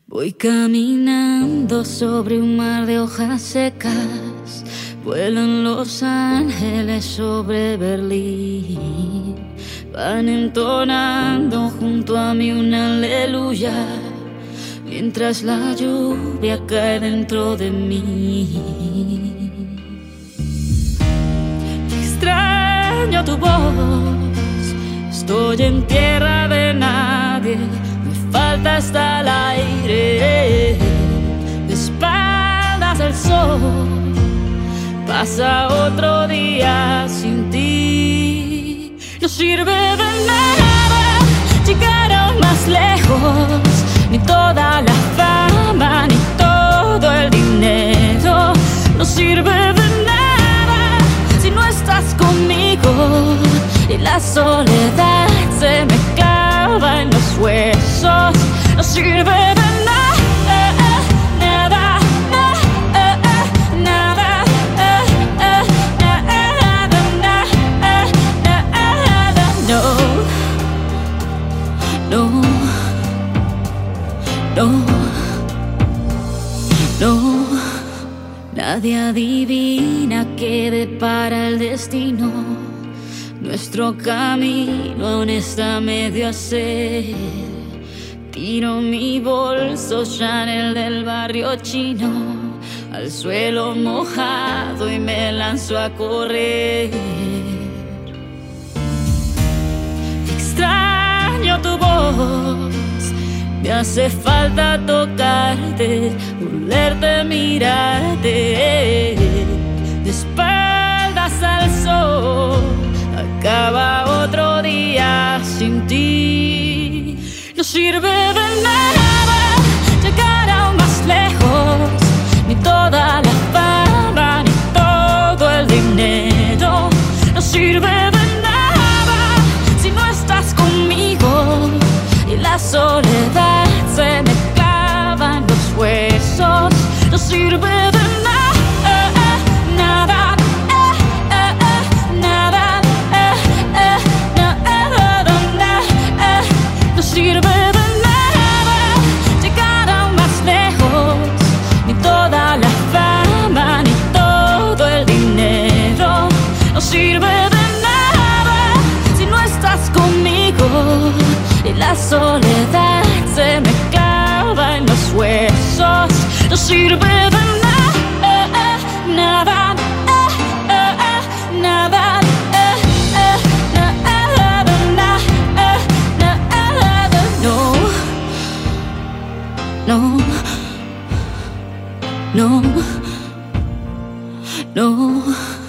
Voy caminando sobre un mar de hojas secas, vuelan los ángeles sobre Berlín, van entonando junto a mí una aleluya, mientras la lluvia cae dentro de mí. Extraño tu voz, estoy en tierra de nadie, me falta hasta el aire, de espaldas al sol, pasa otro día sin ti. No sirve de nada llegar aún más lejos, ni toda la fama, ni todo el dinero. No sirve de nada si no estás conmigo, y la soledad se me clava en los huesos. No sirve de nada, nada, nada, no, no, no, no. Nadie adivina qué depara el destino. Nuestro camino aún está medio a hacer. Tiro mi bolso Chanel del barrio chino al suelo mojado y me lanzo a correr. Extraño tu voz, me hace falta tocarte, volverte, mirarte, de espaldas al sol. Acaba otro día sin ti. No sirve de nada llegar aún más lejos, ni toda la fama, ni todo el dinero. No sirve de nada si no estás conmigo, y la soledad se me clava en los huesos. No sirve de nada, nada, nada, no sirve de nada llegar aún más lejos, ni toda la fama, ni todo el dinero. No sirve de nada si no estás conmigo, y la soledad se me clava en los huesos. No sirve de nada, nada, nada, no, no, no.